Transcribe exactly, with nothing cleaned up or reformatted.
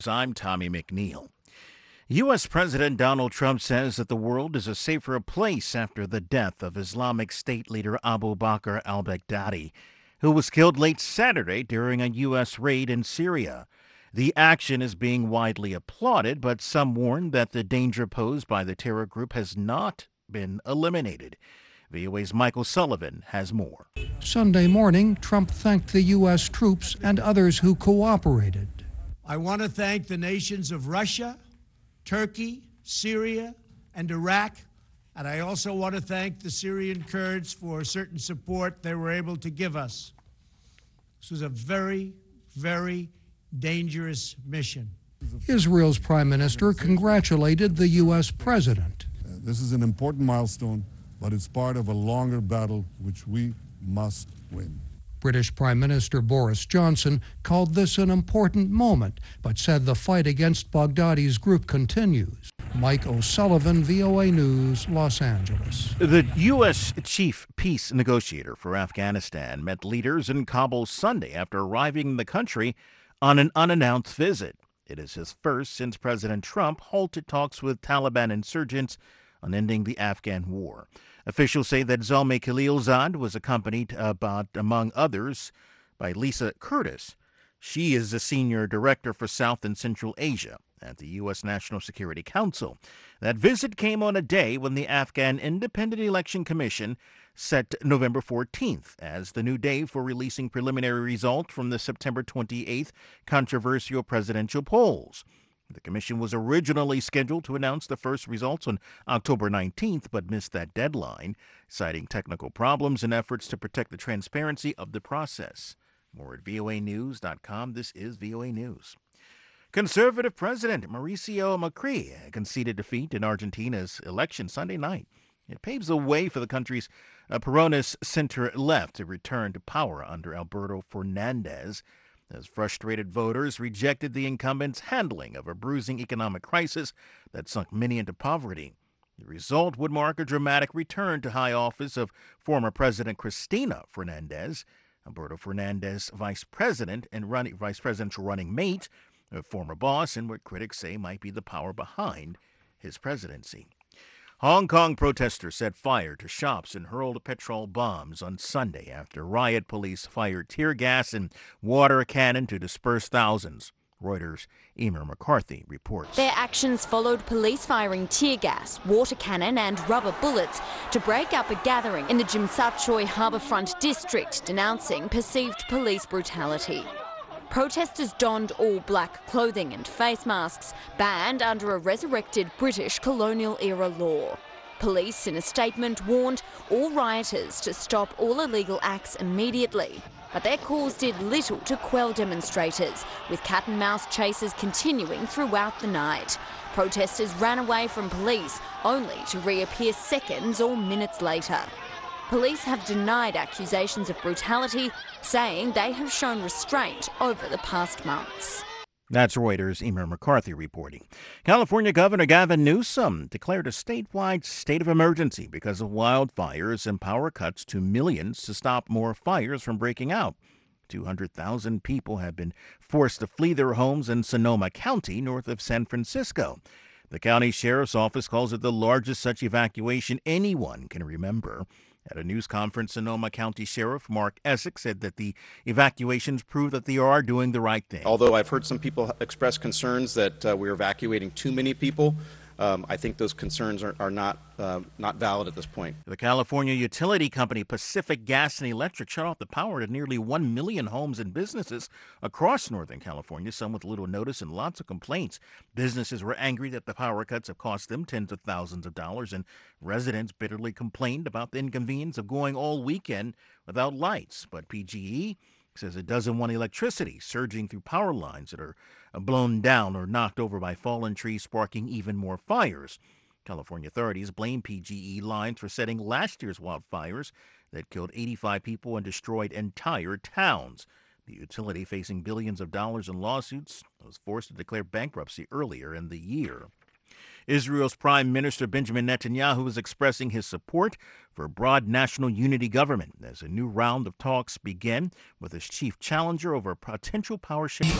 I'm Tommy McNeil. U S. President Donald Trump says that the world is a safer place after the death of Islamic State leader Abu Bakr al-Baghdadi, who was killed late Saturday during a U S raid in Syria. The action is being widely applauded, but some warn that the danger posed by the terror group has not been eliminated. V O A's Michael Sullivan has more. Sunday morning, Trump thanked the U S troops and others who cooperated. I want to thank the nations of Russia, Turkey, Syria, and Iraq, and I also want to thank the Syrian Kurds for certain support they were able to give us. This was a very, very dangerous mission. Israel's prime minister congratulated the U S president. This is an important milestone, but it's part of a longer battle which we must win. British Prime Minister Boris Johnson called this an important moment, but said the fight against Baghdadi's group continues. Mike O'Sullivan, V O A News, Los Angeles. The U S chief peace negotiator for Afghanistan met leaders in Kabul Sunday after arriving in the country on an unannounced visit. It is his first since President Trump halted talks with Taliban insurgents on ending the Afghan war. Officials say that Zalmay Khalilzad was accompanied, about, among others, by Lisa Curtis. She is the senior director for South and Central Asia at the U S. National Security Council. That visit came on a day when the Afghan Independent Election Commission set November fourteenth as the new day for releasing preliminary results from the September twenty-eighth controversial presidential polls. The commission was originally scheduled to announce the first results on October nineteenth, but missed that deadline, citing technical problems and efforts to protect the transparency of the process. More at V O A news dot com. This is V O A News. Conservative President Mauricio Macri conceded defeat in Argentina's election Sunday night. It paves the way for the country's uh, Peronist center-left to return to power under Alberto Fernandez, as frustrated voters rejected the incumbent's handling of a bruising economic crisis that sunk many into poverty. The result would mark a dramatic return to high office of former President Cristina Fernandez, Alberto Fernandez, vice president and running, vice presidential running mate, a former boss, and what critics say might be the power behind his presidency. Hong Kong protesters set fire to shops and hurled petrol bombs on Sunday after riot police fired tear gas and water cannon to disperse thousands. Reuters' Emer McCarthy reports. Their actions followed police firing tear gas, water cannon and rubber bullets to break up a gathering in the Tsim Sha Tsui harbourfront district, denouncing perceived police brutality. Protesters donned all black clothing and face masks, banned under a resurrected British colonial-era law. Police, in a statement, warned all rioters to stop all illegal acts immediately. But their calls did little to quell demonstrators, with cat-and-mouse chases continuing throughout the night. Protesters ran away from police, only to reappear seconds or minutes later. Police have denied accusations of brutality, saying they have shown restraint over the past months. That's Reuters' Emer McCarthy reporting. California Governor Gavin Newsom declared a statewide state of emergency because of wildfires and power cuts to millions to stop more fires from breaking out. two hundred thousand people have been forced to flee their homes in Sonoma County, north of San Francisco. The county sheriff's office calls it the largest such evacuation anyone can remember. At a news conference, Sonoma County Sheriff Mark Essex said that the evacuations prove that they are doing the right thing. Although I've heard some people express concerns that uh, we're evacuating too many people, um, I think those concerns are, are not uh, not valid at this point. The California utility company Pacific Gas and Electric shut off the power to nearly one million homes and businesses across Northern California, some with little notice and lots of complaints. Businesses were angry that the power cuts have cost them tens of thousands of dollars, and residents bitterly complained about the inconvenience of going all weekend without lights. But P G E says it doesn't want electricity surging through power lines that are blown down or knocked over by fallen trees, sparking even more fires. California authorities blame P G E lines for setting last year's wildfires that killed eighty-five people and destroyed entire towns. The utility, facing billions of dollars in lawsuits, was forced to declare bankruptcy earlier in the year. Israel's Prime Minister Benjamin Netanyahu is expressing his support for a broad national unity government as a new round of talks begin with his chief challenger over a potential power shift.